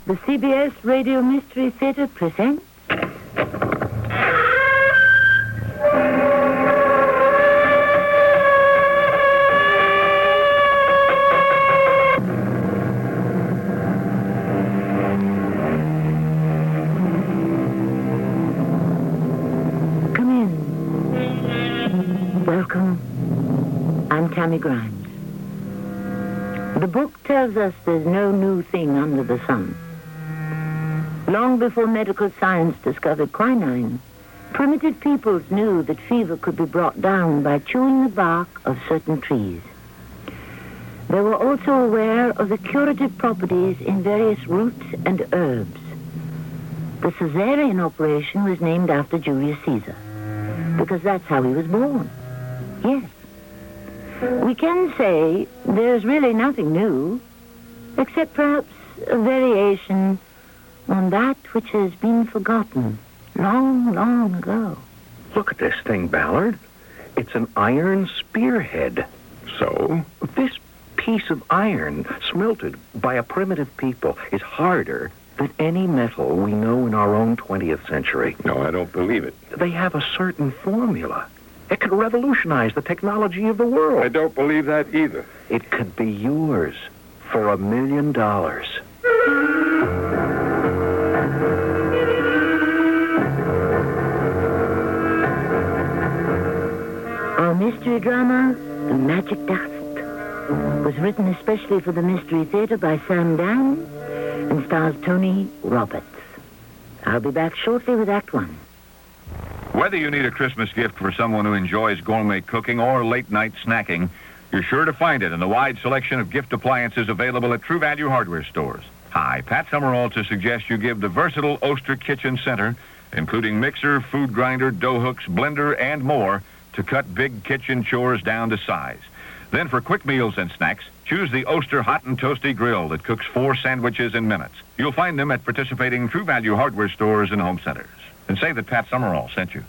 The CBS Radio Mystery Theater presents... Come in. Welcome. I'm Tammy Grimes. The book tells us there's no new thing under the sun. Long before medical science discovered quinine, primitive peoples knew that fever could be brought down by chewing the bark of certain trees. They were also aware of the curative properties in various roots and herbs. The Caesarean operation was named after Julius Caesar, because that's how he was born. Yes. We can say there's really nothing new, except perhaps a variation on that which has been forgotten long, long ago. Look at this thing, Ballard. It's an iron spearhead. So? This piece of iron, smelted by a primitive people, is harder than any metal we know in our own 20th century. No, I don't believe it. They have a certain formula. It could revolutionize the technology of the world. I don't believe that either. It could be yours for $1 million. Our mystery drama, The Magic Dust, was written especially for the Mystery Theater by Sam Dan and stars Tony Roberts. I'll be back shortly with Act One. Whether you need a Christmas gift for someone who enjoys gourmet cooking or late-night snacking, you're sure to find it in the wide selection of gift appliances available at True Value hardware stores. Hi, Pat Summerall to suggest you give the versatile Oster Kitchen Center, including mixer, food grinder, dough hooks, blender, and more, to cut big kitchen chores down to size. Then for quick meals and snacks, choose the Oster Hot and Toasty Grill that cooks 4 sandwiches in minutes. You'll find them at participating True Value hardware stores and home centers. And say that Pat Summerall sent you.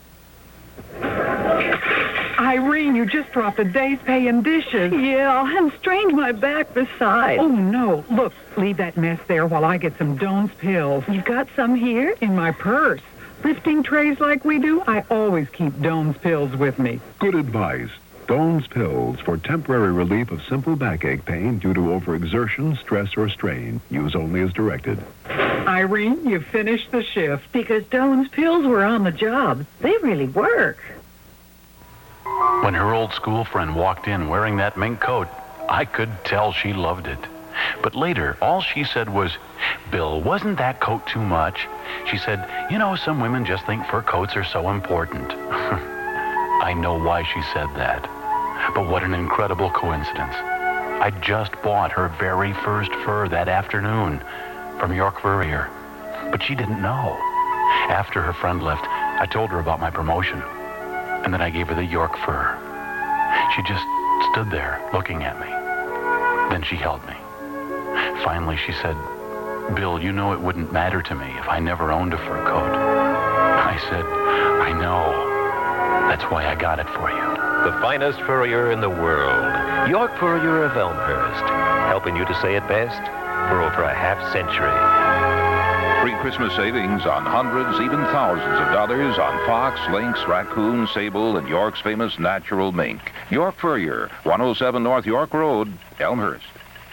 Irene, you just dropped a day's pay in dishes. Yeah, and strained my back besides. Oh, no. Look, leave that mess there while I get some Doan's pills. You've got some here? In my purse. Lifting trays like we do, I always keep Doan's pills with me. Good advice. Doan's pills for temporary relief of simple backache pain due to overexertion, stress, or strain. Use only as directed. Irene, you finished the shift. Because Doan's pills were on the job. They really work. When her old school friend walked in wearing that mink coat, I could tell she loved it. But later, all she said was, "Bill, wasn't that coat too much?" She said, "You know, some women just think fur coats are so important." I know why she said that. But what an incredible coincidence. I just bought her very first fur that afternoon from York Furrier. But she didn't know. After her friend left, I told her about my promotion. And then I gave her the York fur. She just stood there looking at me. Then she held me. Finally, she said, "Bill, you know it wouldn't matter to me if I never owned a fur coat." I said, "I know. That's why I got it for you." The finest furrier in the world, York Furrier of Elmhurst, helping you to say it best for over a half century. Pre-Christmas savings on hundreds, even thousands of dollars on fox, lynx, raccoon, sable, and York's famous natural mink. York Furrier, 107 North York Road, Elmhurst.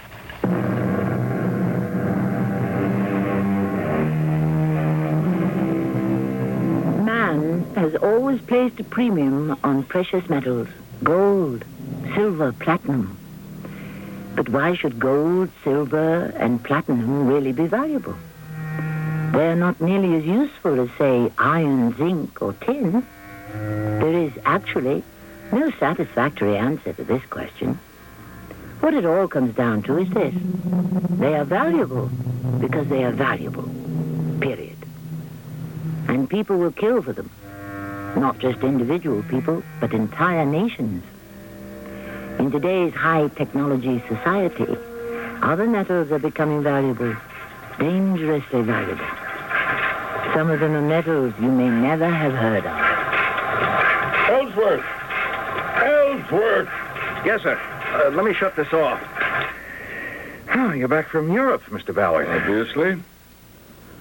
Man has always placed a premium on precious metals, gold, silver, platinum. But why should gold, silver, and platinum really be valuable? They're not nearly as useful as, say, iron, zinc, or tin. There is actually no satisfactory answer to this question. What it all comes down to is this. They are valuable because they are valuable, period. And people will kill for them. Not just individual people, but entire nations. In today's high-technology society, other metals are becoming valuable, dangerously valuable. Some of them are metals you may never have heard of. Ellsworth! Ellsworth! Yes, sir. Let me shut this off. Oh, you're back from Europe, Mr. Ballard. Obviously.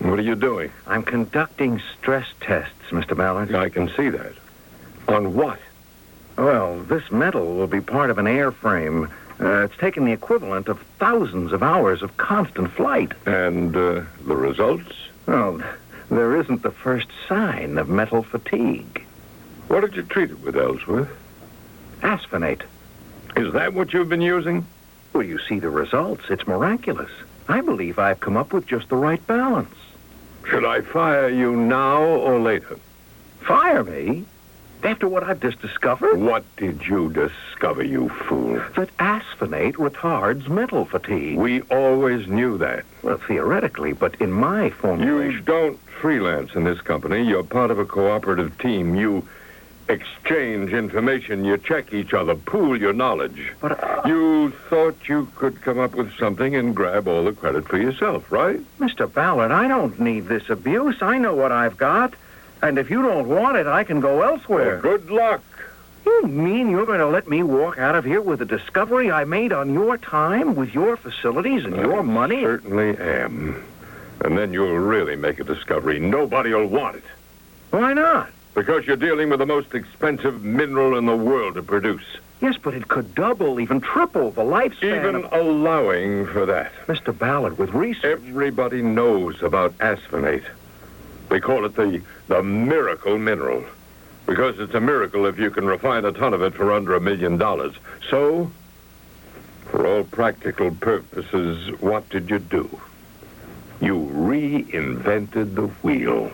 What are you doing? I'm conducting stress tests, Mr. Ballard. I can see that. On what? Well, this metal will be part of an airframe. It's taken the equivalent of thousands of hours of constant flight. And the results? Well, there isn't the first sign of metal fatigue. What did you treat it with, Ellsworth? Asphenate. Is that what you've been using? Well, you see the results. It's miraculous. I believe I've come up with just the right balance. Should I fire you now or later? Fire me? After what I've just discovered? What did you discover, you fool? That asphenate retards metal fatigue. We always knew that. Well, theoretically, but in my formulation... You don't freelance in this company. You're part of a cooperative team. You exchange information. You check each other. Pool your knowledge. But, You thought you could come up with something and grab all the credit for yourself, right? Mr. Ballard, I don't need this abuse. I know what I've got. And if you don't want it, I can go elsewhere. Well, good luck. You mean you're going to let me walk out of here with a discovery I made on your time, with your facilities and your money? Certainly am. And then you'll really make a discovery. Nobody will want it. Why not? Because you're dealing with the most expensive mineral in the world to produce. Yes, but it could double, even triple the lifespan. Even allowing for that. Mr. Ballard, with research... Everybody knows about asphenate. They call it the miracle mineral. Because it's a miracle if you can refine a ton of it for under $1 million. So, for all practical purposes, what did you do? You reinvented the wheel.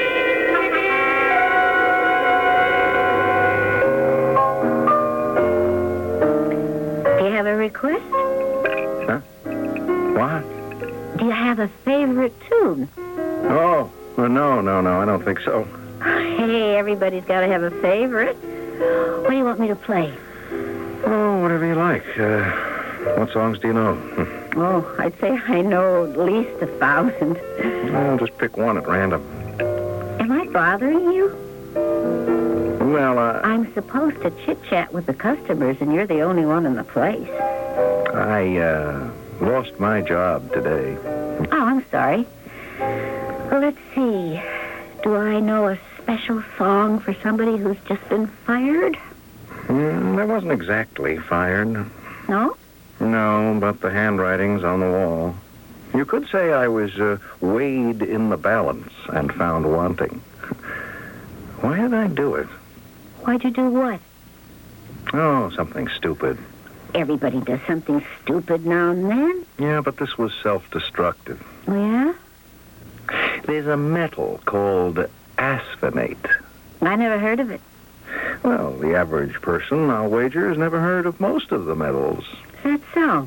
Do you have a request? Huh? What? Do you have a favorite tune? Oh, no, I don't think so. Hey, everybody's got to have a favorite. What do you want me to play? Oh, whatever you like. What songs do you know? Oh, I'd say I know at least 1,000. Well, just pick one at random. Am I bothering you? Well, I'm supposed to chit-chat with the customers, and you're the only one in the place. I lost my job today. Oh, I'm sorry. Well, let's see. Do I know a special song for somebody who's just been fired? I wasn't exactly fired. No? No, but the handwriting's on the wall. You could say I was weighed in the balance and found wanting. Why did I do it? Why'd you do what? Oh, something stupid. Everybody does something stupid now and then. Yeah, but this was self-destructive. Oh, yeah? There's a metal called asphenate. I never heard of it. Well, the average person, I'll wager, has never heard of most of the metals. Is that so?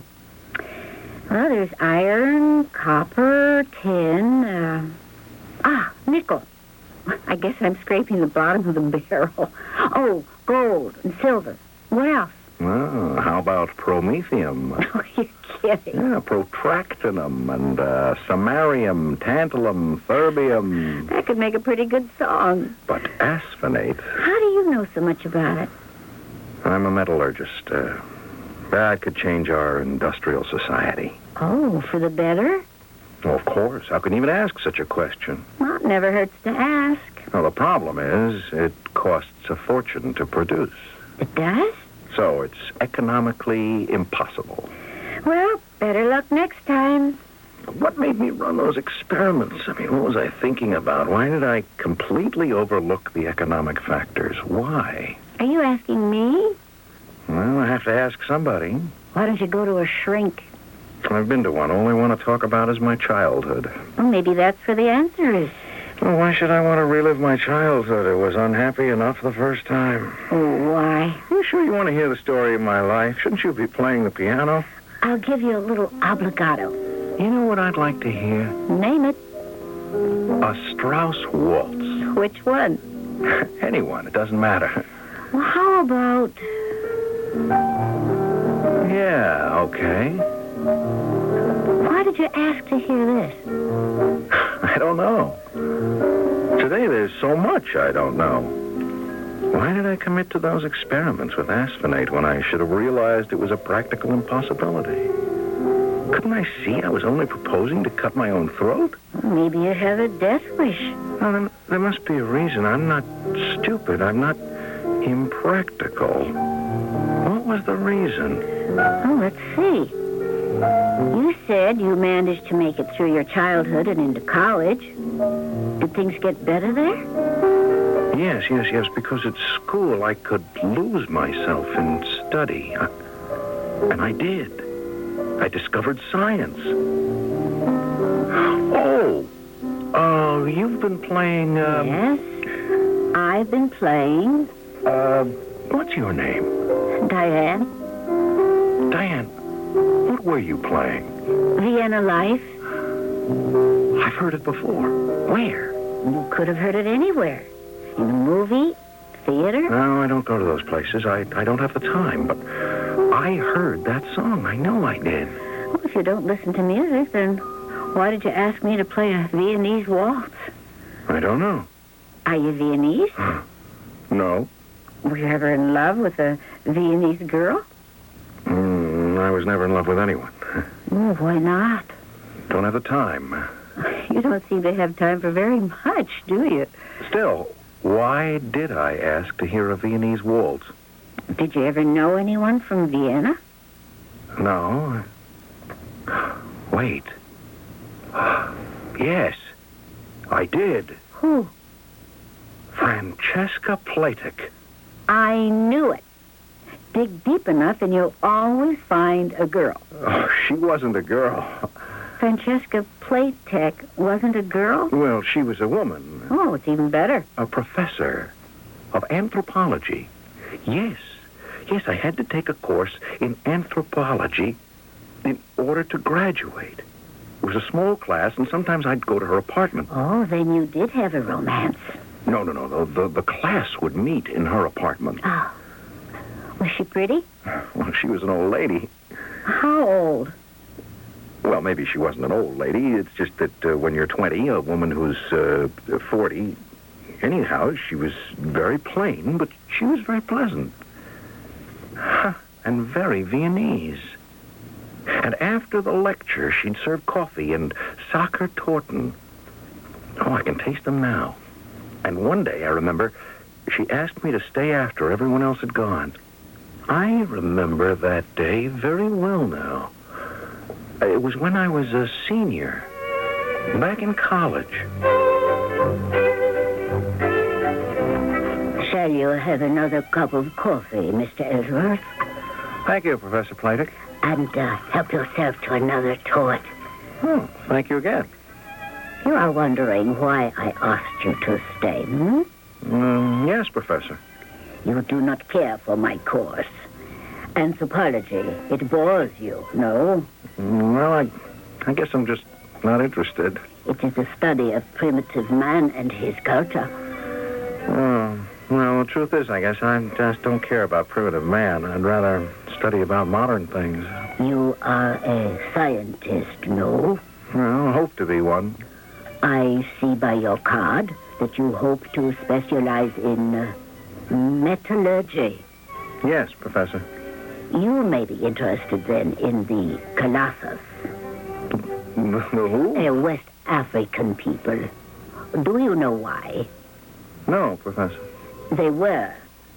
Well, there's iron, copper, tin, nickel. I guess I'm scraping the bottom of the barrel. Oh, gold and silver. What else? Oh, how about promethium? Oh, you're kidding. Yeah, protractinum and samarium, tantalum, terbium. That could make a pretty good song. But asphenate... How do you know so much about it? I'm a metallurgist. That could change our industrial society. Oh, for the better? Well, of course. How can you even ask such a question? Well, it never hurts to ask. Well, the problem is it costs a fortune to produce. It does? So it's economically impossible. Well, better luck next time. What made me run those experiments? I mean, what was I thinking about? Why did I completely overlook the economic factors? Why? Are you asking me? Well, I have to ask somebody. Why don't you go to a shrink? I've been to one. All I want to talk about is my childhood. Well, maybe that's where the answer is. Well, why should I want to relive my childhood? I was unhappy enough the first time. Oh, why? You sure you want to hear the story of my life? Shouldn't you be playing the piano? I'll give you a little obligato. You know what I'd like to hear? Name it. A Strauss waltz. Which one? Anyone. It doesn't matter. Well, how about... Yeah, okay. Why did you ask to hear this? I don't know. Today there's so much I don't know. Why did I commit to those experiments with asphenate when I should have realized it was a practical impossibility? Couldn't I see I was only proposing to cut my own throat? Maybe you have a death wish. Well, there must be a reason. I'm not stupid. I'm not impractical. What was the reason? Oh, let's see. You said you managed to make it through your childhood and into college. Did things get better there? Yes, because at school I could lose myself in study. And I did. I discovered science. Oh, you've been playing, Yes, I've been playing. What's your name? Diane. Diane, what were you playing? Vienna Life. I've heard it before. Where? You could have heard it anywhere. In a movie, theater. No, I don't go to those places. I don't have the time, but I heard that song. I know I did. Well, if you don't listen to music, then why did you ask me to play a Viennese waltz? I don't know. Are you Viennese? No. Were you ever in love with a Viennese girl? I was never in love with anyone. Oh, why not? Don't have the time. You don't seem to have time for very much, do you? Still, why did I ask to hear a Viennese waltz? Did you ever know anyone from Vienna? No. Wait. Yes, I did. Who? Francesca Platek. I knew it. Dig deep enough and you'll always find a girl. Oh, she wasn't a girl. Francesca Platek wasn't a girl? Well, she was a woman. Oh, it's even better. A professor of anthropology. Yes, I had to take a course in anthropology in order to graduate. It was a small class, and sometimes I'd go to her apartment. Oh, then you did have a romance. No. The class would meet in her apartment. Oh. Was she pretty? Well, she was an old lady. How old? Well, maybe she wasn't an old lady. It's just that when you're 20, a woman who's 40... Anyhow, she was very plain, but she was very pleasant. And very Viennese. And after the lecture, she'd serve coffee and Sacher Torten. Oh, I can taste them now. And one day, I remember, she asked me to stay after everyone else had gone. I remember that day very well now. It was when I was a senior, back in college. Shall you have another cup of coffee, Mr. Ellsworth? Thank you, Professor Platek. And help yourself to another tort. Oh, thank you again. You are wondering why I asked you to stay, hmm? Yes, Professor. You do not care for my course. Anthropology, it bores you, no? Well, I guess I'm just not interested. It is a study of primitive man and his culture. Well, the truth is, I guess I just don't care about primitive man. I'd rather study about modern things. You are a scientist, no? Well, I hope to be one. I see by your card that you hope to specialize in metallurgy. Yes, Professor. You may be interested, then, in the Colossus. Who? They're West African people. Do you know why? No, Professor. They are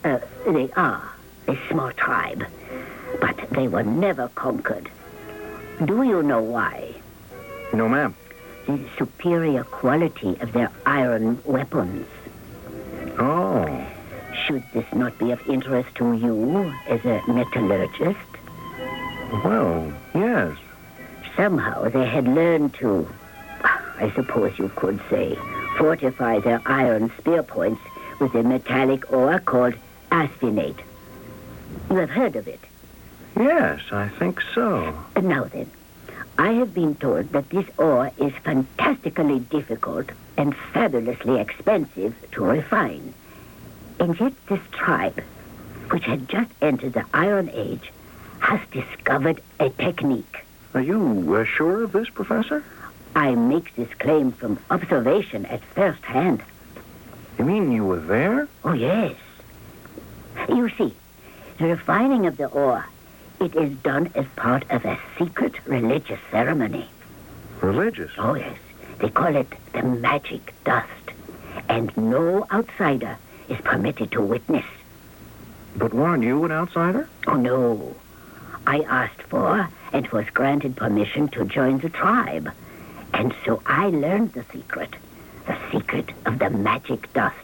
a small tribe, but they were never conquered. Do you know why? No, ma'am. The superior quality of their iron weapons. Oh. Should this not be of interest to you as a metallurgist? Well, yes. Somehow they had learned to, I suppose you could say, fortify their iron spear points with a metallic ore called asphinate. You have heard of it? Yes, I think so. Now then, I have been told that this ore is fantastically difficult and fabulously expensive to refine. And yet this tribe, which had just entered the Iron Age, has discovered a technique. Are you sure of this, Professor? I make this claim from observation at first hand. You mean you were there? Oh, yes. You see, the refining of the ore It is done as part of a secret religious ceremony. Religious? Oh, yes. They call it the magic dust. And no outsider is permitted to witness. But weren't you an outsider? Oh, no. I asked for and was granted permission to join the tribe. And so I learned the secret of the magic dust.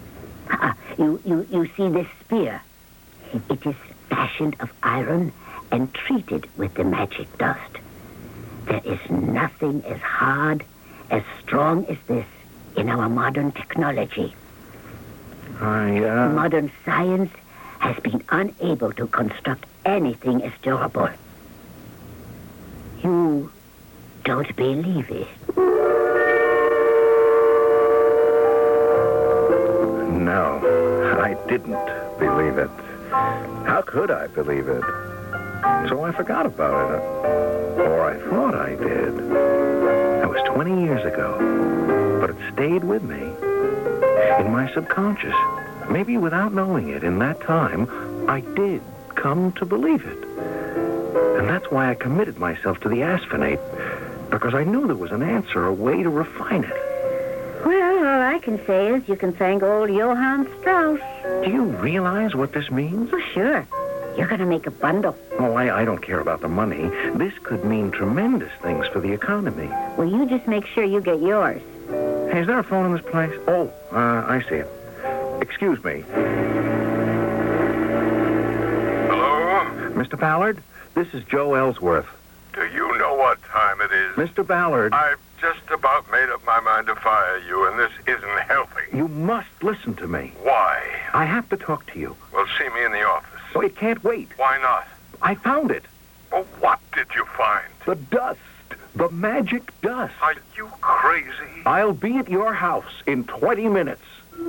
You see this spear? It is fashioned of iron and treated with the magic dust. There is nothing as hard, as strong as this in our modern technology. Modern science has been unable to construct anything as durable. You don't believe it? No, I didn't believe it. How could I believe it? So I forgot about it. Or I thought I did. That was 20 years ago. But it stayed with me. In my subconscious. Maybe without knowing it, in that time, I did come to believe it. And that's why I committed myself to the asphenate. Because I knew there was an answer, a way to refine it. Well, all I can say is you can thank old Johann Strauss. Do you realize what this means? Well, sure. You're going to make a bundle. Oh, I don't care about the money. This could mean tremendous things for the economy. Well, you just make sure you get yours. Hey, is there a phone in this place? Oh, I see it. Excuse me. Hello? Mr. Ballard, this is Joe Ellsworth. Do you know what time it is? Mr. Ballard. I've just about made up my mind to fire you, and this isn't healthy. You must listen to me. Why? I have to talk to you. Well, see me in the office. Oh, it can't wait. Why not? I found it. Well, what did you find? The dust. The magic dust. Are you crazy? I'll be at your house in 20 minutes.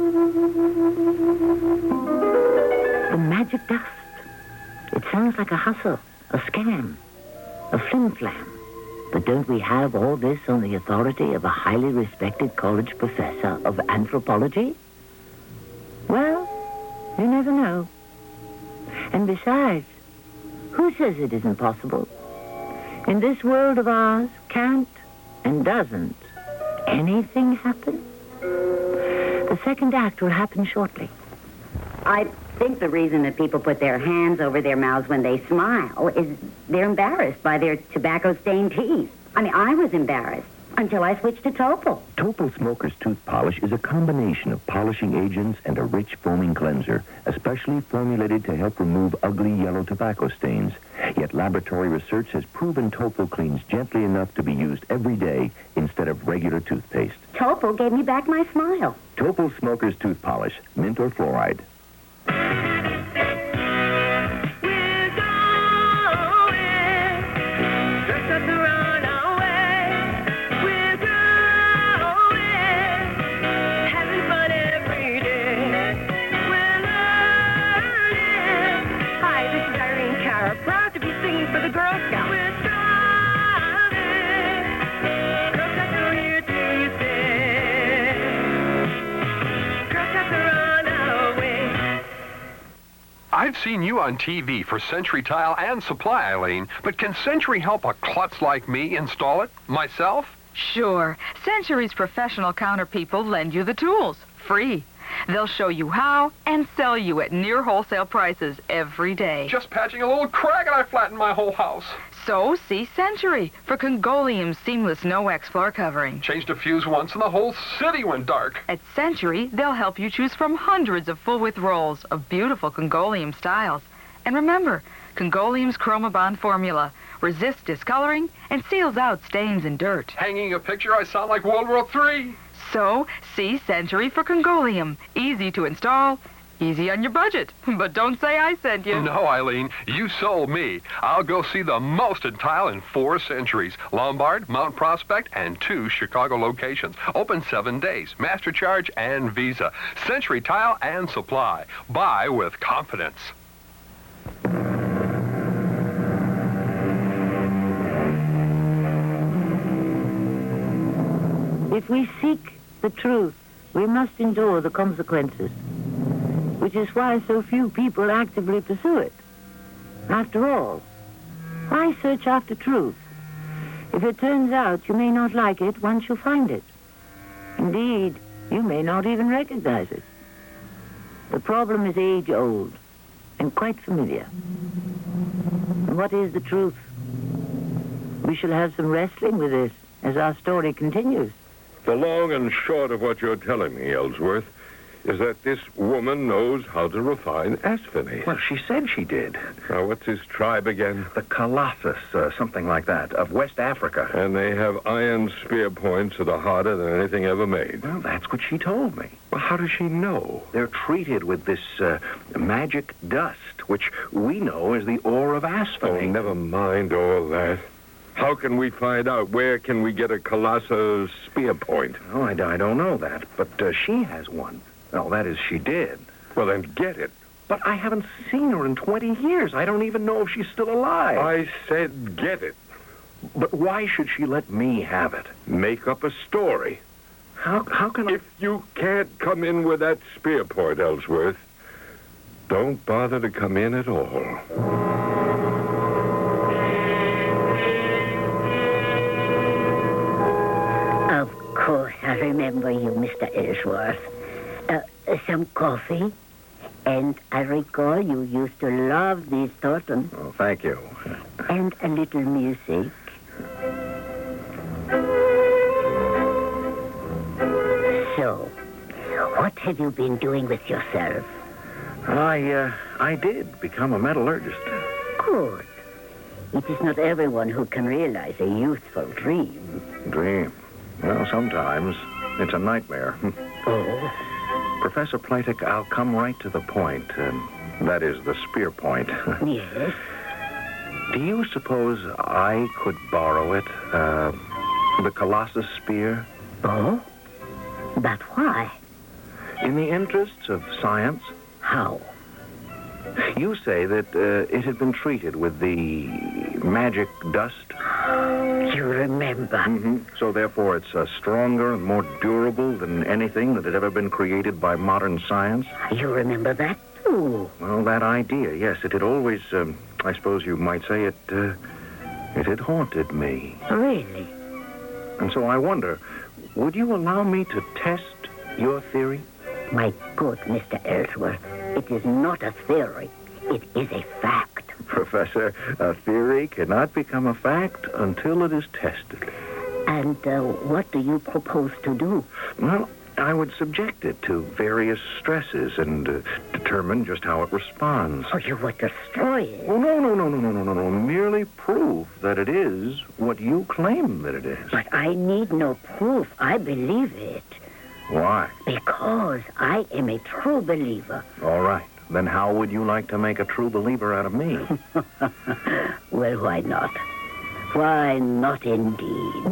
The magic dust. It sounds like a hustle, a scam, a flim-flam. But don't we have all this on the authority of a highly respected college professor of anthropology? Well, you never know. And besides, who says it isn't possible? In this world of ours, can't and doesn't anything happen? The second act will happen shortly. I think the reason that people put their hands over their mouths when they smile is they're embarrassed by their tobacco-stained teeth. I mean, I was embarrassed until I switched to Topol. Topol Smoker's Tooth Polish is a combination of polishing agents and a rich foaming cleanser, especially formulated to help remove ugly yellow tobacco stains. Yet laboratory research has proven Topol cleans gently enough to be used every day instead of regular toothpaste. Topol gave me back my smile. Topol Smoker's Tooth Polish, mint or fluoride. I've seen you on TV for Century Tile and Supply, Eileen, but can Century help a klutz like me install it myself? Sure. Century's professional counter people lend you the tools, free. They'll show you how and sell you at near wholesale prices every day. Just patching a little crack and I flattened my whole house. So see Century for Congolium's seamless no-wax floor covering. Changed a fuse once and the whole city went dark. At Century, they'll help you choose from hundreds of full-width rolls of beautiful Congolium styles. And remember, Congolium's Chromabond formula resists discoloring and seals out stains and dirt. Hanging a picture, I sound like World War III. So, see Century for Congolium. Easy to install, easy on your budget. But don't say I sent you. No, Eileen, you sold me. I'll go see the most in tile in 4 Centuries. Lombard, Mount Prospect, and 2 Chicago locations. Open 7 days. Master charge and Visa. Century Tile and Supply. Buy with confidence. If we seek the truth, we must endure the consequences, which is why so few people actively pursue it. After all, Why search after truth? If it turns out you may not like it once you find it. Indeed, you may not even recognize it. The problem is age-old and quite familiar. And what is the truth? We shall have some wrestling with this as our story continues. The long and short of what you're telling me, Ellsworth, is that this woman knows how to refine asphenate. Well, she said she did. Now, what's his tribe again? The Colossus, something like that, of West Africa. And they have iron spear points that are harder than anything ever made. Well, that's what she told me. Well, how does she know? They're treated with this magic dust, which we know is the ore of asphenate. Oh, never mind all that. How can we find out? Where can we get a Colossus spear point? Oh, I don't know that, but she has one. Well, that is, she did. Well, then get it. But I haven't seen her in 20 years. I don't even know if she's still alive. I said get it. But why should she let me have it? Make up a story. How can I... If you can't come in with that spear point, Ellsworth, don't bother to come in at all. Of course, I remember you, Mr. Ellsworth. Some coffee, and I recall you used to love these Thornton. Oh, thank you. And a little music. So, what have you been doing with yourself? I did become a metallurgist. Good. It is not everyone who can realize a youthful dream. Dream? Well, sometimes. It's a nightmare. Oh? Professor Platek, I'll come right to the point. That is, the spear point. Yes? Do you suppose I could borrow it? The Colossus spear? Oh? But why? In the interests of science. How? You say that it had been treated with the magic dust? You remember. Mm-hmm. So therefore it's stronger and more durable than anything that had ever been created by modern science? You remember that, too? Well, that idea, yes. It had always, I suppose you might say it had haunted me. Really? And so I wonder, would you allow me to test your theory? My good Mr. Ellsworth, it is not a theory. It is a fact. Professor, a theory cannot become a fact until it is tested. And what do you propose to do? Well, I would subject it to various stresses and determine just how it responds. Oh, you would destroy it? Oh, no. Merely prove that it is what you claim that it is. But I need no proof. I believe it. Why? Because I am a true believer. All right. Then how would you like to make a true believer out of me? Well, why not? Why not indeed?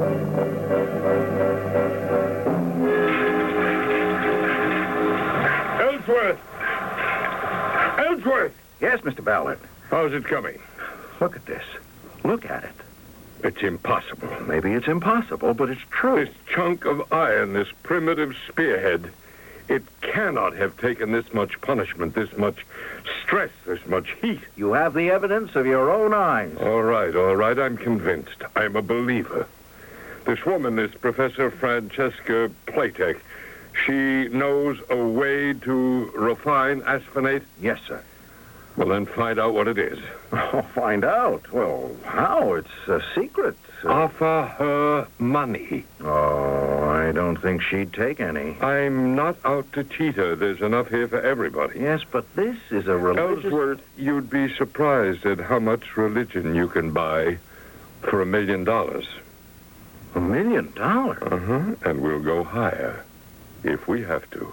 Ellsworth! Ellsworth! Yes, Mr. Ballard. How's it coming? Look at this. Look at it. It's impossible. Maybe it's impossible, but it's true. This chunk of iron, this primitive spearhead, it cannot have taken this much punishment, this much stress, this much heat. You have the evidence of your own eyes. All right. I'm convinced. I'm a believer. This woman, this Professor Francesca Platek, she knows a way to refine asphenate? Yes, sir. Well, then find out what it is. Oh, find out? Well, how? It's a secret. Offer her money. Oh, I don't think she'd take any. I'm not out to cheat her. There's enough here for everybody. Yes, but this is a religious... Ellsworth, you'd be surprised at how much religion you can buy for $1 million. $1 million? Uh-huh. And we'll go higher if we have to.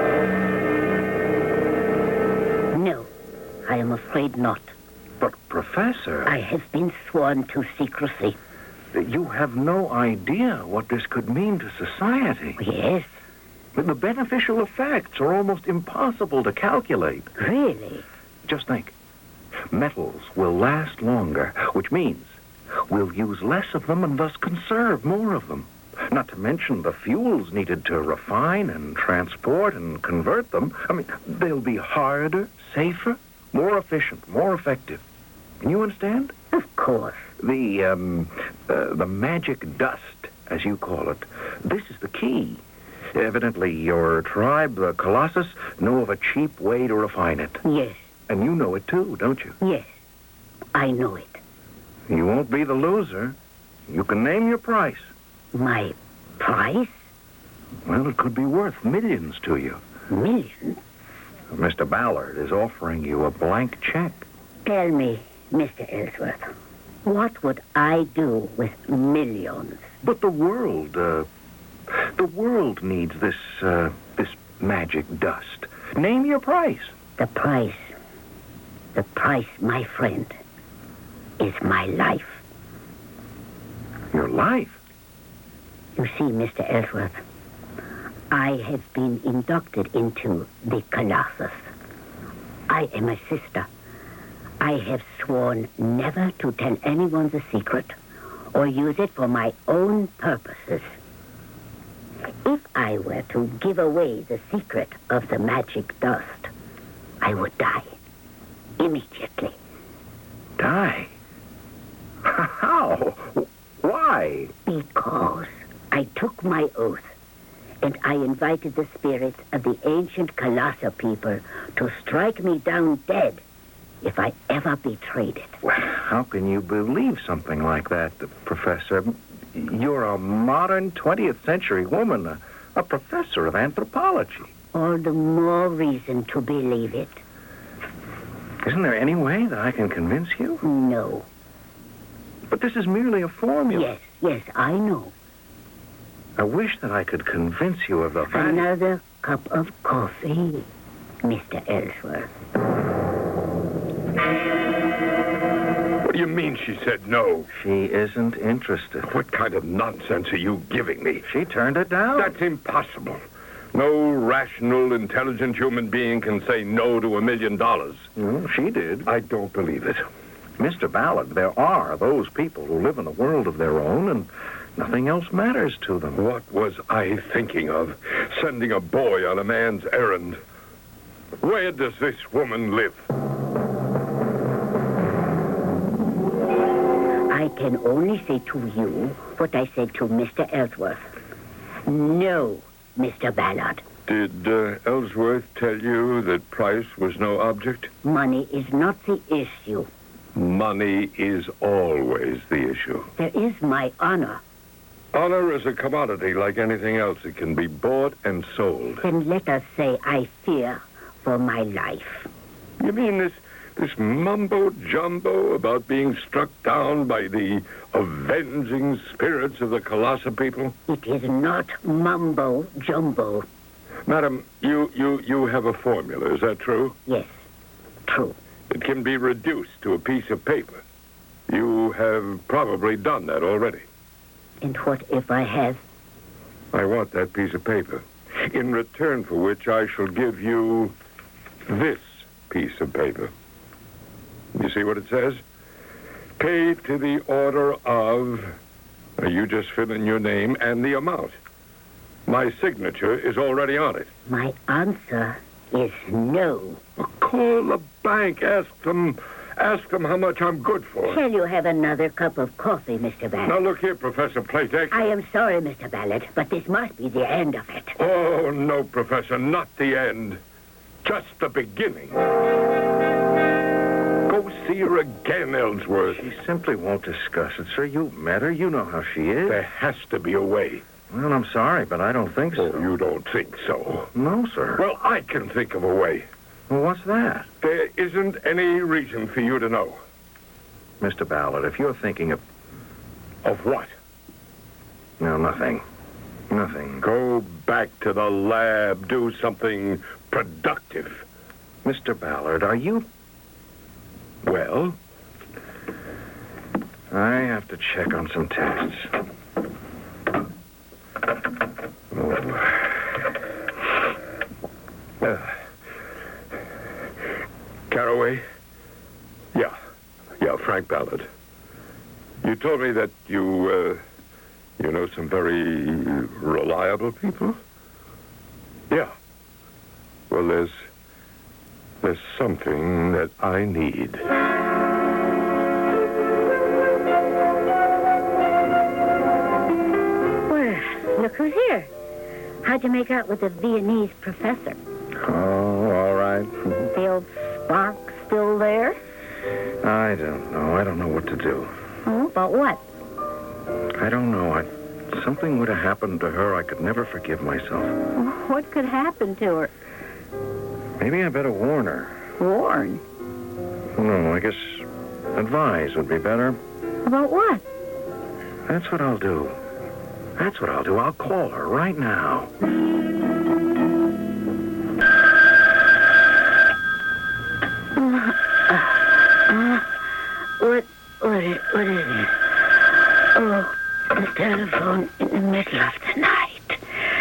No, I am afraid not. But, Professor... I have been sworn to secrecy. You have no idea what this could mean to society. Yes. But the beneficial effects are almost impossible to calculate. Really? Just think. Metals will last longer, which means we'll use less of them and thus conserve more of them. Not to mention the fuels needed to refine and transport and convert them. I mean, they'll be harder, safer, more efficient, more effective. Can you understand? Of course. The magic dust, as you call it. This is the key. Evidently, your tribe, the Colossus, know of a cheap way to refine it. Yes. And you know it too, don't you? Yes. I know it. You won't be the loser. You can name your price. My price? Well, it could be worth millions to you. Millions? Mr. Ballard is offering you a blank check. Tell me, Mr. Ellsworth, what would I do with millions? But the world needs this magic dust. Name your price. The price, my friend, is my life. Your life? You see, Mr. Ellsworth, I have been inducted into the Colossus. I am a sister. I have sworn never to tell anyone the secret or use it for my own purposes. If I were to give away the secret of the magic dust, I would die immediately. Die? How? Why? Because I took my oath, and I invited the spirits of the ancient Colossus people to strike me down dead if I ever betrayed it. Well, how can you believe something like that, Professor? You're a modern 20th century woman, a professor of anthropology. All the more reason to believe it. Isn't there any way that I can convince you? No. But this is merely a formula. Yes, I know. I wish that I could convince you of the fact... Another cup of coffee, Mr. Ellsworth. What do you mean she said no? She isn't interested. What kind of nonsense are you giving me? She turned it down. That's impossible. No rational, intelligent human being can say no to $1 million. Well, she did. I don't believe it. Mr. Ballard, there are those people who live in a world of their own and nothing else matters to them. What was I thinking of? Sending a boy on a man's errand. Where does this woman live? I can only say to you what I said to Mr. Ellsworth. No, Mr. Ballard. Did Ellsworth tell you that price was no object? Money is not the issue. Money is always the issue. There is my honor. Honor is a commodity like anything else. It can be bought and sold. Then let us say I fear for my life. You mean this mumbo-jumbo about being struck down by the avenging spirits of the Colossus people? It is not mumbo-jumbo. Madam, you have a formula, is that true? Yes, true. It can be reduced to a piece of paper. You have probably done that already. And what if I have? I want that piece of paper, in return for which I shall give you this piece of paper. You see what it says? Paid to the order of... you just fill in your name and the amount. My signature is already on it. My answer is no. Call the bank. Ask them how much I'm good for. Shall you have another cup of coffee, Mr. Ballard? Now, look here, Professor Playtex. I am sorry, Mr. Ballard, but this must be the end of it. Oh, no, Professor, not the end. Just the beginning. Go see her again, Ellsworth. She simply won't discuss it, sir. You've met her. You know how she is. There has to be a way. Well, I'm sorry, but I don't think so. Oh, you don't think so? No, sir. Well, I can think of a way. Well, what's that? There isn't any reason for you to know. Mr. Ballard, if you're thinking of... Of what? No, nothing. Nothing. Go back to the lab. Do something productive. Mr. Ballard, are you... Well? I have to check on some tests. Caraway? Yeah, Frank Ballard. You told me that you know some very reliable people? Yeah. Well, there's something that I need. Look who's here. How'd you make out with the Viennese professor? Oh, all right. The old spark still there? I don't know. I don't know what to do. Oh, about what? I don't know. Something would have happened to her. I could never forgive myself. What could happen to her? Maybe I better warn her. Warn? No, I guess advise would be better. About what? That's what I'll do. That's what I'll do. I'll call her right now. What is it? Oh, the telephone in the middle of the night.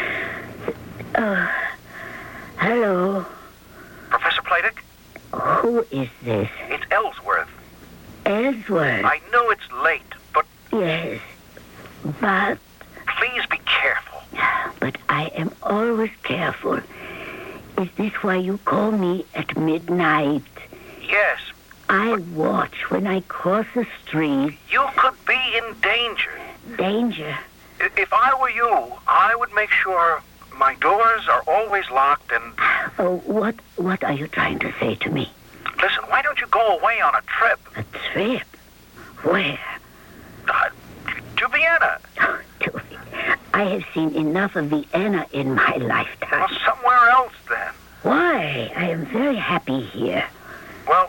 Hello? Professor Platek? Who is this? It's Ellsworth. Ellsworth? I know it's late, but... Yes, but... Please be careful. But I am always careful. Is this why you call me at midnight? Yes. I watch when I cross the street. You could be in danger. Danger? If I were you, I would make sure my doors are always locked and... Oh, what are you trying to say to me? Listen, why don't you go away on a trip? A trip? Where? To Vienna. I have seen enough of Vienna in my lifetime. Well, somewhere else then. Why? I am very happy here. Well,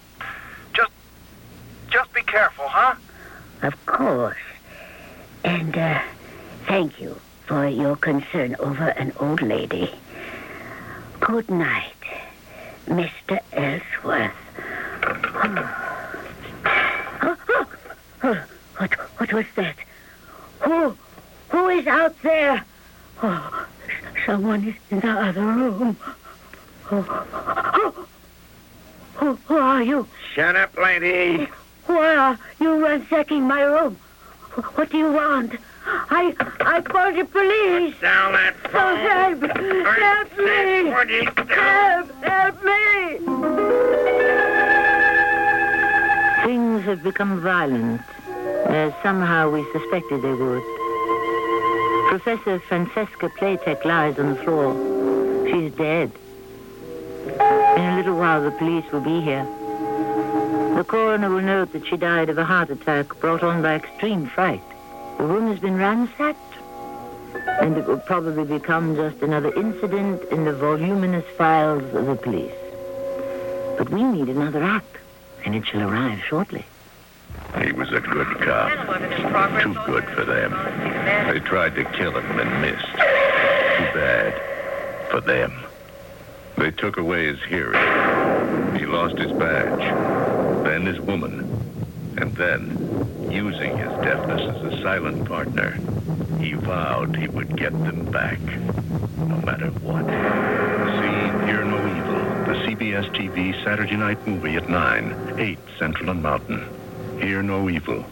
just be careful, huh? Of course. And, thank you for your concern over an old lady. Good night, Mr. Ellsworth. What was that? Who is out there? Oh, someone is in the other room. Who are you? Shut up, lady. Why are you ransacking my room? What do you want? I called the police. Put down that phone. Help me. Help me. Things have become violent, as somehow we suspected they would. Professor Francesca Platek lies on the floor. She's dead. In a little while, the police will be here. The coroner will note that she died of a heart attack brought on by extreme fright. The room has been ransacked, and it will probably become just another incident in the voluminous files of the police. But we need another act, and it shall arrive shortly. He was a good cop. Too good for them. They tried to kill him and missed. Too bad for them. They took away his hearing. He lost his badge, then his woman, and then, using his deafness as a silent partner, he vowed he would get them back, no matter what. See Hear No Evil, the CBS TV Saturday night movie at 9, 8 Central and Mountain. Hear No Evil.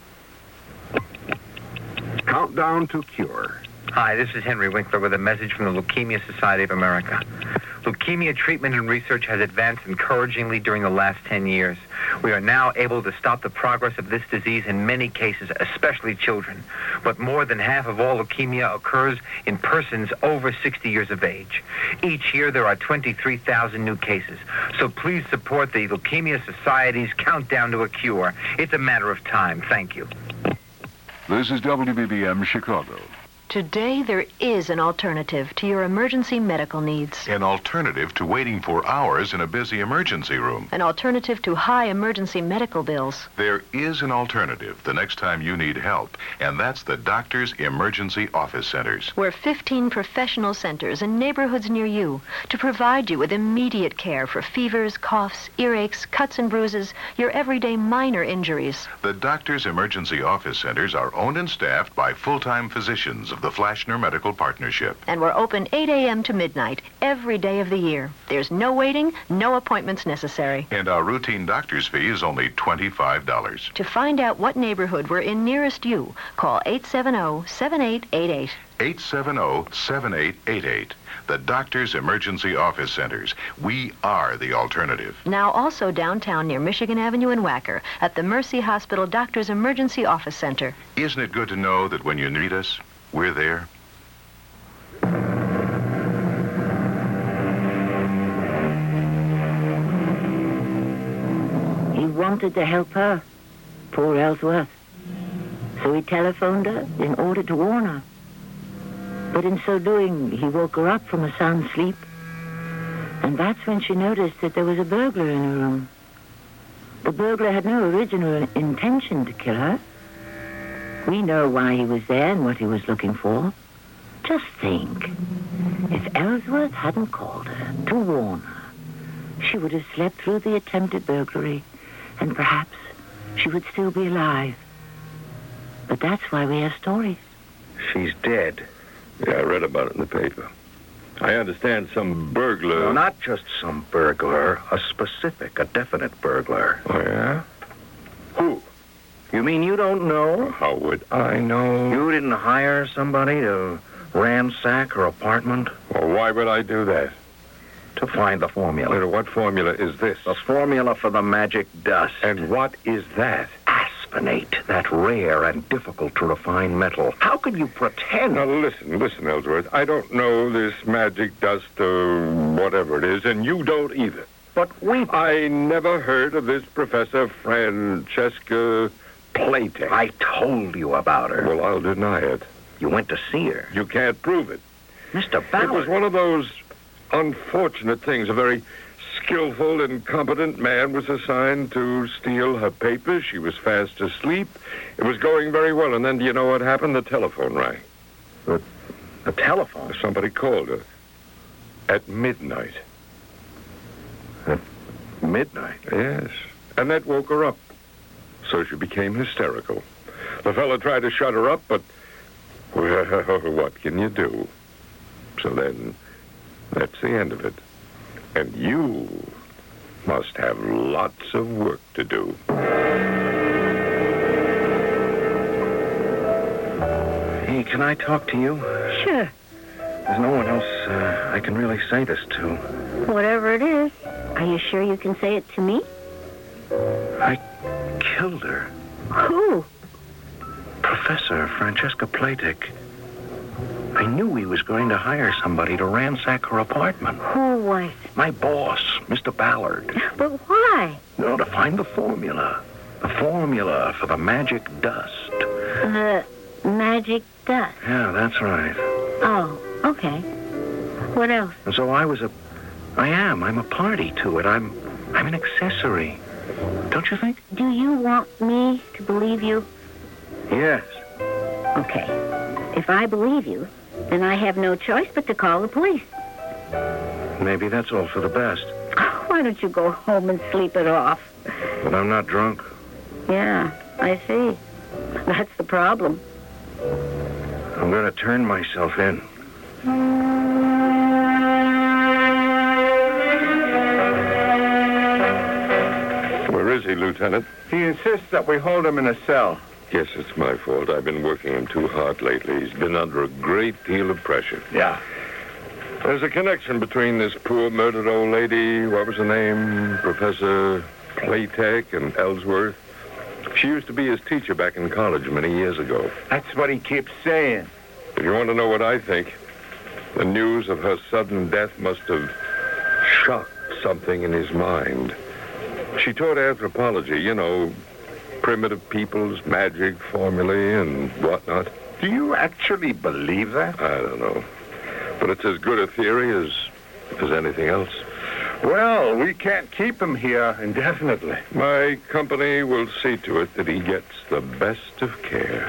Countdown to Cure. Hi, this is Henry Winkler with a message from the Leukemia Society of America. Leukemia treatment and research has advanced encouragingly during the last 10 years. We are now able to stop the progress of this disease in many cases, especially children. But more than half of all leukemia occurs in persons over 60 years of age. Each year there are 23,000 new cases. So please support the Leukemia Society's countdown to a cure. It's a matter of time. Thank you. This is WBBM Chicago. Today, there is an alternative to your emergency medical needs. An alternative to waiting for hours in a busy emergency room. An alternative to high emergency medical bills. There is an alternative the next time you need help, and that's the Doctor's Emergency Office Centers. We're 15 professional centers in neighborhoods near you to provide you with immediate care for fevers, coughs, earaches, cuts and bruises, your everyday minor injuries. The Doctor's Emergency Office Centers are owned and staffed by full-time physicians of the Flashner Medical Partnership. And we're open 8 a.m. to midnight every day of the year. There's no waiting, no appointments necessary. And our routine doctor's fee is only $25. To find out what neighborhood we're in nearest you, call 870-7888. 870-7888. The Doctor's Emergency Office Centers. We are the alternative. Now also downtown near Michigan Avenue in Wacker at the Mercy Hospital Doctor's Emergency Office Center. Isn't it good to know that when you need us, we're there? wanted to help her, poor Ellsworth. So he telephoned her in order to warn her. But in so doing, he woke her up from a sound sleep. And that's when she noticed that there was a burglar in her room. The burglar had no original intention to kill her. We know why he was there and what he was looking for. Just think. If Ellsworth hadn't called her to warn her, she would have slept through the attempted burglary, and perhaps she would still be alive. But that's why we have stories. She's dead. Yeah, I read about it in the paper. I understand some burglar... No, not just some burglar. A specific, a definite burglar. Oh, yeah? Who? You mean you don't know? How would I know? You didn't hire somebody to ransack her apartment? Well, why would I do that? To find the formula. What formula is this? The formula for the magic dust. And what is that? Asphenate, that rare and difficult to refine metal. How could you pretend? Now, listen, Ellsworth. I don't know this magic dust or whatever it is, and you don't either. But I never heard of this Professor Francesca Playtech. I told you about her. Well, I'll deny it. You went to see her. You can't prove it. Mr. Ballard. It was one of those unfortunate things. A very skillful and competent man was assigned to steal her papers. She was fast asleep. It was going very well, and then do you know what happened? The telephone rang. The telephone? Somebody called her. At midnight. At midnight? Yes. And that woke her up. So she became hysterical. The fellow tried to shut her up, but, well, what can you do? So then, that's the end of it. And you must have lots of work to do. Hey, can I talk to you? Sure. There's no one else I can really say this to. Whatever it is. Are you sure you can say it to me? I killed her. Who? Professor Francesca Playtech. I knew he was going to hire somebody to ransack her apartment. Who was? My boss, Mr. Ballard. But why? No, to find the formula. The formula for the magic dust. The magic dust? Yeah, that's right. Oh, okay. What else? And so I'm a party to it. I'm an accessory. Don't you think? Do you want me to believe you? Yes. Okay. If I believe you, then I have no choice but to call the police. Maybe that's all for the best. Why don't you go home and sleep it off? But I'm not drunk. Yeah, I see. That's the problem. I'm going to turn myself in. Where is he, Lieutenant? He insists that we hold him in a cell. Yes, it's my fault. I've been working him too hard lately. He's been under a great deal of pressure. Yeah. There's a connection between this poor murdered old lady, what was her name, Professor Playtech, and Ellsworth. She used to be his teacher back in college many years ago. That's what he keeps saying. If you want to know what I think, the news of her sudden death must have shocked something in his mind. She taught anthropology, you know, primitive peoples, magic, formulae, and whatnot. Do you actually believe that? I don't know. But it's as good a theory as anything else. Well, we can't keep him here indefinitely. My company will see to it that he gets the best of care.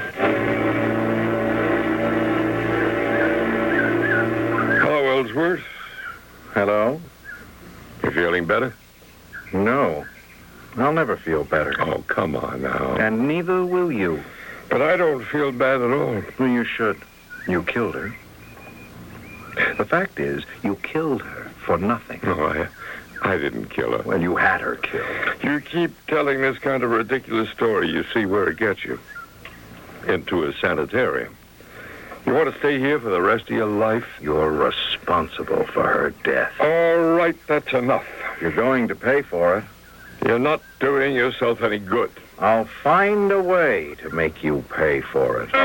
Hello, Ellsworth. Hello? You feeling better? No. I'll never feel better. Oh, come on now. And neither will you. But I don't feel bad at all. Well, you should. You killed her. The fact is, you killed her for nothing. No, I didn't kill her. Well, you had her killed. You keep telling this kind of ridiculous story, you see where it gets you. Into a sanitarium. You want to stay here for the rest of your life? You're responsible for her death. All right, that's enough. You're going to pay for it. You're not doing yourself any good. I'll find a way to make you pay for it.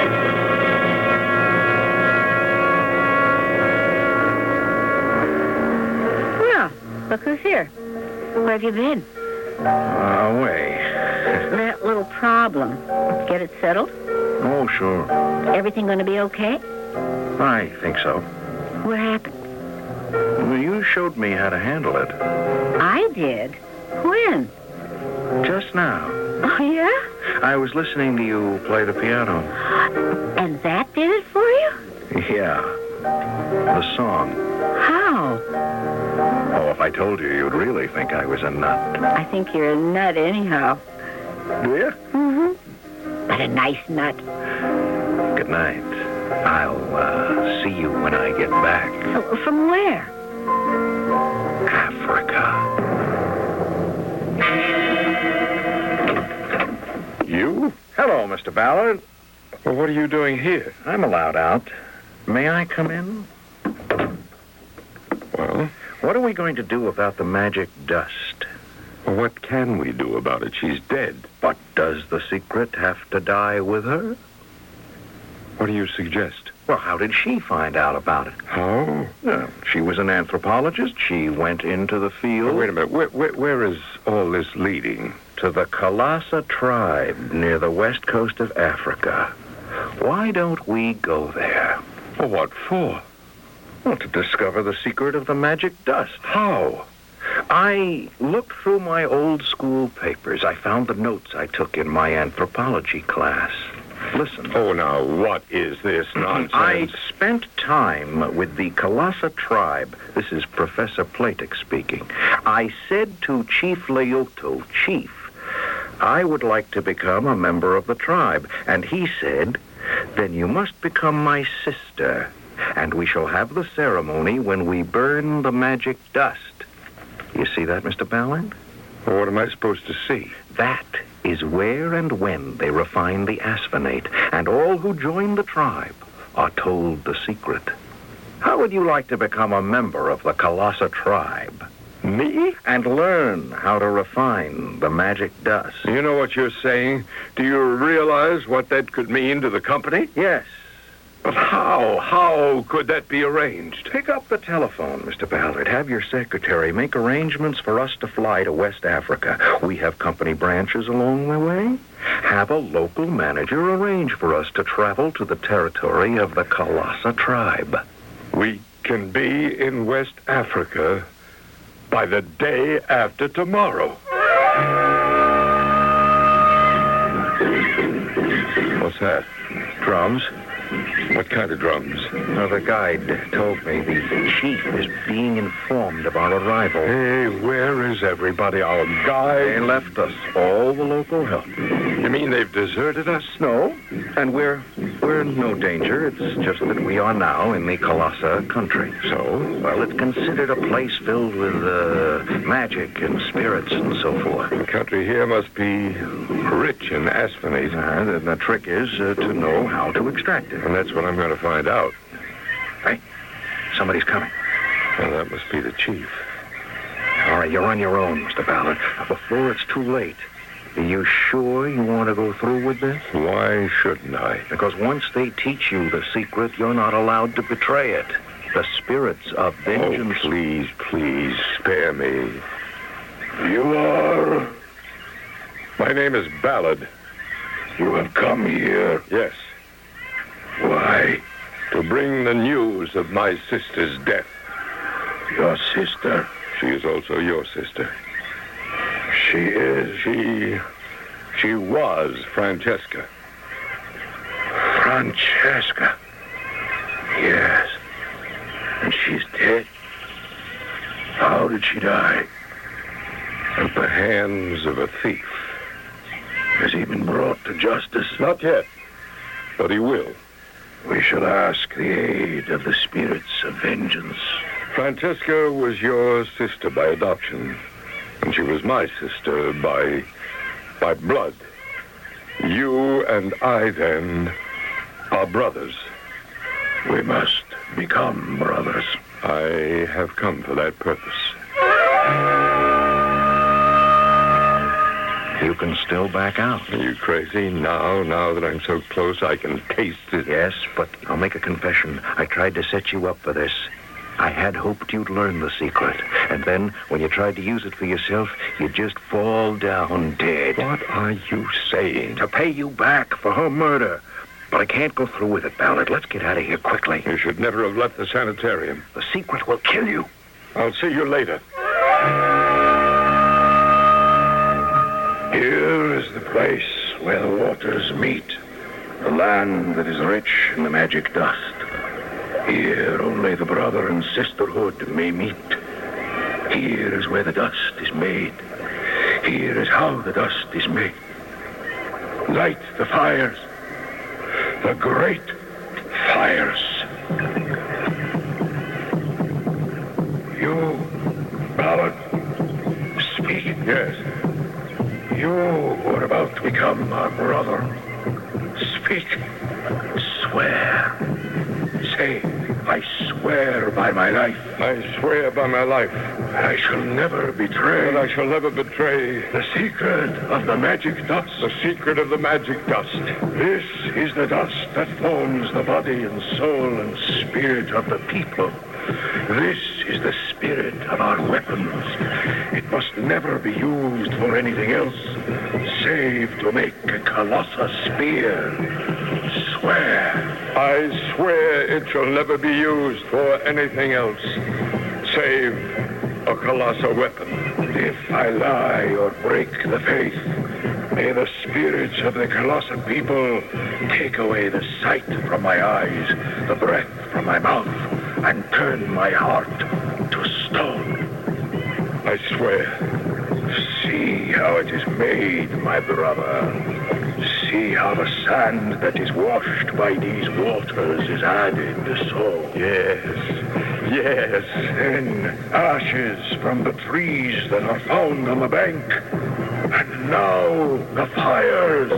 Well, look who's here. Where have you been? Away. That little problem. Get it settled? Oh, sure. Everything going to be okay? I think so. What happened? Well, you showed me how to handle it. I did? When? Just now. Oh, yeah? I was listening to you play the piano. And that did it for you? Yeah. The song. How? Oh, if I told you, you'd really think I was a nut. I think you're a nut anyhow. Do you? Mm-hmm. But a nice nut. Good night. I'll see you when I get back. Oh, from where? Africa. You? Hello, Mr. Ballard. Well, what are you doing here? I'm allowed out. May I come in? Well? What are we going to do about the magic dust? Well, what can we do about it? She's dead. But does the secret have to die with her? What do you suggest? Well, how did she find out about it? How? She was an anthropologist. She went into the field. Oh, wait a minute. Where is all this leading? To the Kalasa tribe near the west coast of Africa. Why don't we go there? Well, what for? Well, to discover the secret of the magic dust. How? I looked through my old school papers. I found the notes I took in my anthropology class. Listen. Oh, now, what is this nonsense? I spent time with the Kalasa tribe. This is Professor Platek speaking. I said to Chief Leoto, Chief, I would like to become a member of the tribe. And he said, then you must become my sister, and we shall have the ceremony when we burn the magic dust. You see that, Mr. Ballard? Well, what am I supposed to see? That is where and when they refine the asphenate, and all who join the tribe are told the secret. How would you like to become a member of the Kalasa tribe? Me? And learn how to refine the magic dust. You know what you're saying? Do you realize what that could mean to the company? Yes. But how? How could that be arranged? Pick up the telephone, Mr. Ballard. Have your secretary make arrangements for us to fly to West Africa. We have company branches along the way. Have a local manager arrange for us to travel to the territory of the Kalasa tribe. We can be in West Africa by the day after tomorrow. What's that? Drums. What kind of drums? The guide told me the chief is being informed of our arrival. Hey, where is everybody? Our guide? They left us, all the local help. You mean they've deserted us? No, and we're in no danger. It's just that we are now in the Kalasa country. So? Well, it's considered a place filled with magic and spirits and so forth. The country here must be rich in asphenate. The trick is to know how to extract it. And that's what I'm going to find out. Hey, somebody's coming. Well, that must be the chief. All right, you're on your own, Mr. Ballard. Before it's too late. Are you sure you want to go through with this? Why shouldn't I? Because once they teach you the secret, you're not allowed to betray it. The spirits of vengeance... Oh, please, spare me. You are... My name is Ballard. You have come here? Yes. Why? To bring the news of my sister's death. Your sister? She is also your sister. She is? She was Francesca. Francesca? Yes. And she's dead? How did she die? At the hands of a thief. Has he been brought to justice? Not yet, but he will. We shall ask the aid of the spirits of vengeance. Francesca was your sister by adoption, and she was my sister by blood. You and I, then, are brothers. We must become brothers. I have come for that purpose. You can still back out. Are you crazy? Now that I'm so close, I can taste it. Yes, but I'll make a confession. I tried to set you up for this. I had hoped you'd learn the secret. And then, when you tried to use it for yourself, you'd just fall down dead. What are you saying? To pay you back for her murder. But I can't go through with it, Ballard. Let's get out of here quickly. You should never have left the sanitarium. The secret will kill you. I'll see you later. Here is the place where the waters meet. The land that is rich in the magic dust. Here only the brother and sisterhood may meet. Here is where the dust is made. Here is how the dust is made. Light the fires. The great fires. You, Ballard, speak. Yes. You were about to become our brother. Speak. Swear. Say, I swear by my life. I swear by my life. I shall never betray. But I shall never betray the secret of the magic dust. The secret of the magic dust. This is the dust that forms the body and soul and spirit of the people. This is the spirit of our weapons. It must never be used for anything else, save to make a colossus spear. Swear. I swear it shall never be used for anything else, save a colossal weapon. If I lie or break the faith, may the spirits of the colossal people take away the sight from my eyes, the breath from my mouth, and turn my heart to stone. I swear. See how it is made, my brother. See how the sand that is washed by these waters is added, so. Yes. Then ashes from the trees that are found on the bank. And now the fires.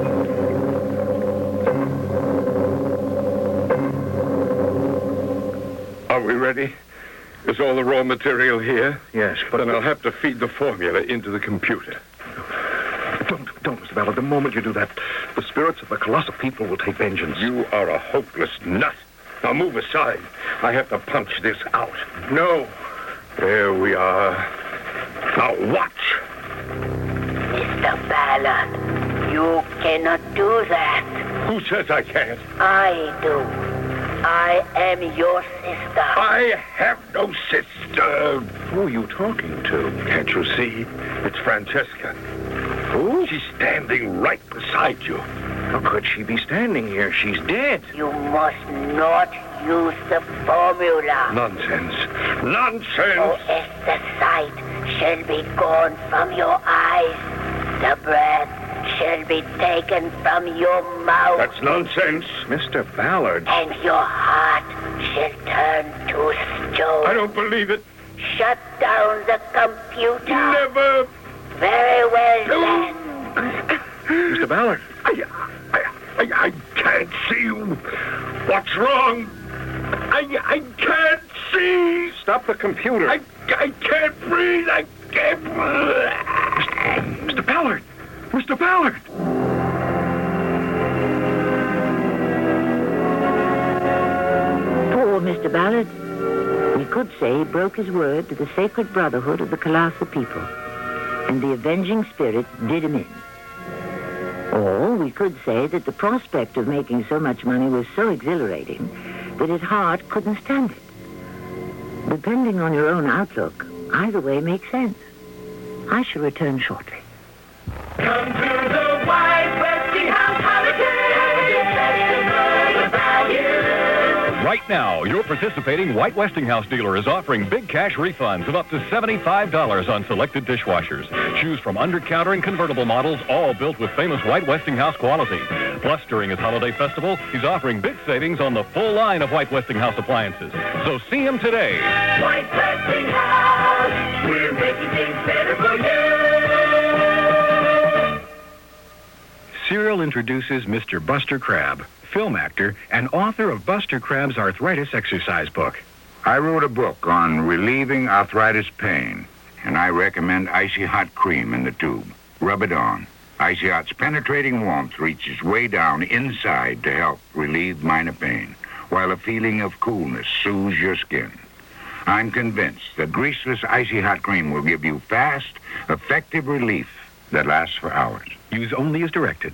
Are we ready? Is all the raw material here? Yes, but then I'll have to feed the formula into the computer. Don't, Mr. Ballard. The moment you do that, the spirits of the colossal people will take vengeance. You are a hopeless nut. Now move aside. I have to punch this out. No. There we are. Now watch. Mr. Ballard, you cannot do that. Who says I can't? I do. I am your sister. I have no sister. Who are you talking to? Can't you see? It's Francesca. Who? She's standing right beside you. How could she be standing here? She's dead. You must not use the formula. Nonsense. So as the sight shall be gone from your eyes, the breath shall be taken from your mouth. That's nonsense. Mr. Ballard. And your heart shall turn to stone. I don't believe it. Shut down the computer. Never. Very well, then. Mr. Ballard. I can't see you. What's wrong? I can't see. Stop the computer. I can't breathe. I can't breathe. Mr. Ballard. Mr. Ballard. Poor Mr. Ballard. We could say he broke his word to the sacred brotherhood of the colossal people. And the avenging spirit did him in. Or we could say that the prospect of making so much money was so exhilarating that his heart couldn't stand it. Depending on your own outlook, either way makes sense. I shall return shortly. Come to the White Westinghouse Holiday Festival of Value. Right now, your participating White Westinghouse dealer is offering big cash refunds of up to $75 on selected dishwashers. Choose from under-counter and convertible models, all built with famous White Westinghouse quality. Plus, during his holiday festival, he's offering big savings on the full line of White Westinghouse appliances. So see him today. White Westinghouse, we're making things better for you. Serial introduces Mr. Buster Crabbe, film actor and author of Buster Crabbe's Arthritis Exercise Book. I wrote a book on relieving arthritis pain, and I recommend Icy Hot Cream in the tube. Rub it on. Icy Hot's penetrating warmth reaches way down inside to help relieve minor pain, while a feeling of coolness soothes your skin. I'm convinced that greaseless icy hot cream will give you fast, effective relief that lasts for hours. Use only as directed.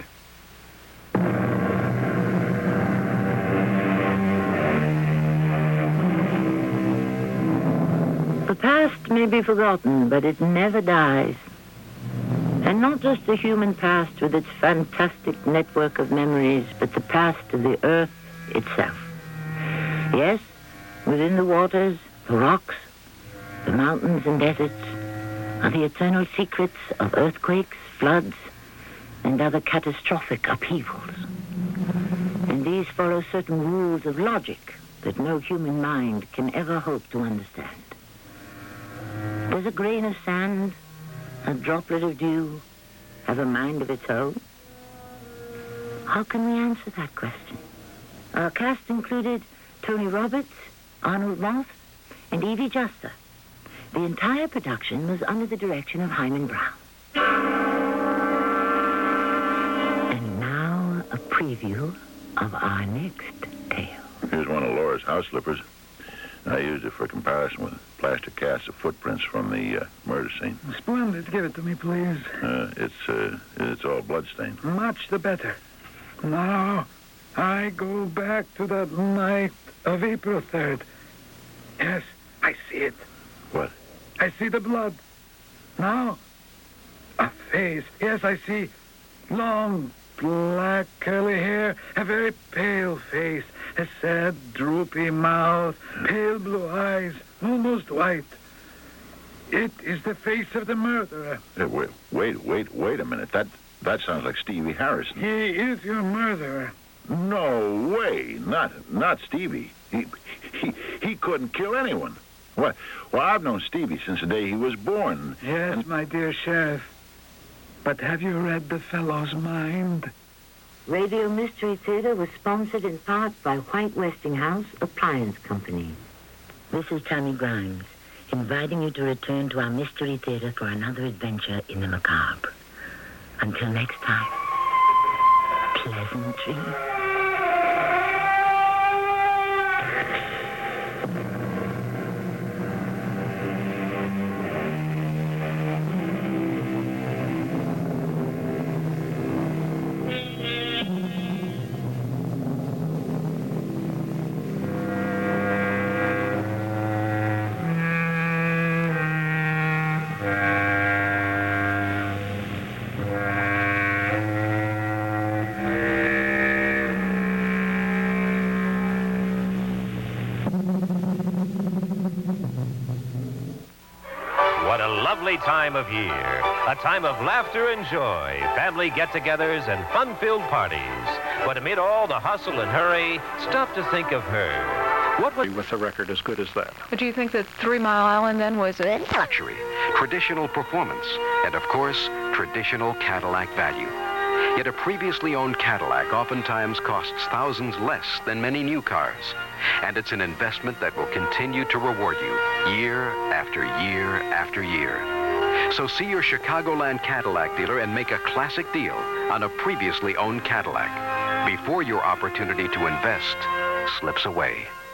The past may be forgotten, but it never dies. And not just the human past with its fantastic network of memories, but the past of the earth itself. Yes, within the waters, the rocks, the mountains and deserts are the eternal secrets of earthquakes, floods, and other catastrophic upheavals. And these follow certain rules of logic that no human mind can ever hope to understand. Does a grain of sand, a droplet of dew, have a mind of its own? How can we answer that question? Our cast included Tony Roberts, Arnold Moss, and Evie Juster. The entire production was under the direction of Hyman Brown. And now a preview of our next tale. Here's one of Laura's house slippers. I used it for comparison with plaster casts of footprints from the murder scene. Splendid. Give it to me, please. It's all bloodstained. Much the better. Now, I go back to that night of April 3rd. Yes, I see it. What? I see the blood. Now, a face. Yes, I see long, black, curly hair, a very pale face, a sad, droopy mouth, pale blue eyes, almost white. It is the face of the murderer. Wait a minute. That sounds like Stevie Harrison. He is your murderer. No way. Not Stevie. He couldn't kill anyone. What? Well, I've known Stevie since the day he was born. Yes, my dear Sheriff. But have you read the fellow's mind? Radio Mystery Theater was sponsored in part by White Westinghouse Appliance Company. This is Tammy Grimes, inviting you to return to our Mystery Theater for another adventure in the macabre. Until next time, pleasant dreams. What a lovely time of year. A time of laughter and joy, family get-togethers and fun-filled parties. But amid all the hustle and hurry, stop to think of her. What would... With a record as good as that? But do you think that 3 Mile Island then was a... luxury, traditional performance, and of course, traditional Cadillac value. Yet a previously owned Cadillac oftentimes costs thousands less than many new cars. And it's an investment that will continue to reward you year after year after year. So see your Chicagoland Cadillac dealer and make a classic deal on a previously owned Cadillac before your opportunity to invest slips away.